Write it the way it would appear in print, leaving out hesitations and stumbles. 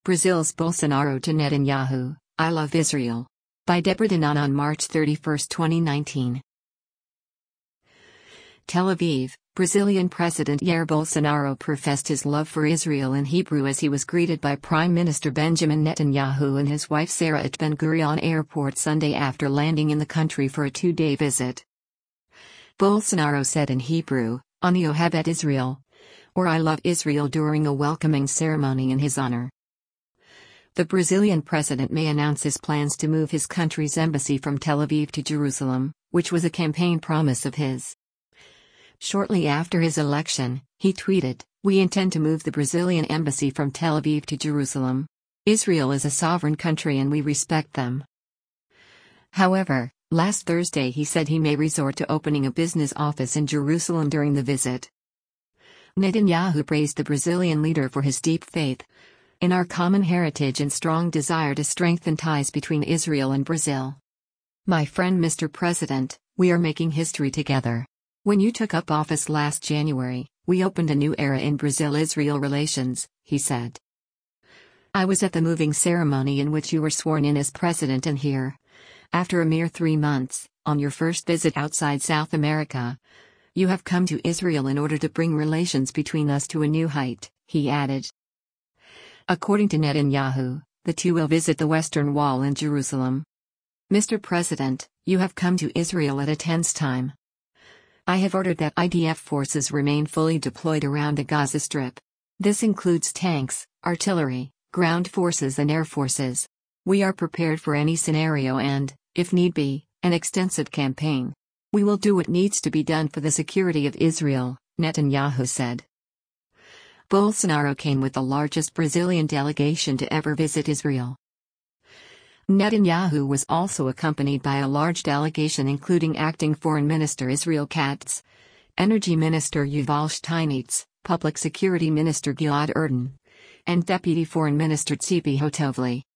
Brazil's Bolsonaro to Netanyahu, I love Israel. By Deborah Danan on March 31, 2019. Tel Aviv, Brazilian President Jair Bolsonaro professed his love for Israel in Hebrew as he was greeted by Prime Minister Benjamin Netanyahu and his wife Sarah at Ben Gurion Airport Sunday after landing in the country for a two-day visit. Bolsonaro said in Hebrew, Ani ohev et Israel, or I love Israel during a welcoming ceremony in his honor. The Brazilian president may announce his plans to move his country's embassy from Tel Aviv to Jerusalem, which was a campaign promise of his. Shortly after his election, he tweeted, "We intend to move the Brazilian embassy from Tel Aviv to Jerusalem. Israel is a sovereign country and we respect them." However, last Thursday he said he may resort to opening a business office in Jerusalem during the visit. Netanyahu praised the Brazilian leader for his deep faith in our common heritage and strong desire to strengthen ties between Israel and Brazil. "My friend Mr. President, we are making history together. When you took up office last January, we opened a new era in Brazil-Israel relations," he said. "I was at the moving ceremony in which you were sworn in as president and here, after a mere 3 months, on your first visit outside South America, you have come to Israel in order to bring relations between us to a new height," he added. According to Netanyahu, the two will visit the Western Wall in Jerusalem. "Mr. President, you have come to Israel at a tense time. I have ordered that IDF forces remain fully deployed around the Gaza Strip. This includes tanks, artillery, ground forces and air forces. We are prepared for any scenario and, if need be, an extensive campaign. We will do what needs to be done for the security of Israel," Netanyahu said. Bolsonaro came with the largest Brazilian delegation to ever visit Israel. Netanyahu was also accompanied by a large delegation including Acting Foreign Minister Israel Katz, Energy Minister Yuval Steinitz, Public Security Minister Gilad Erdan, and Deputy Foreign Minister Tzipi Hotovely.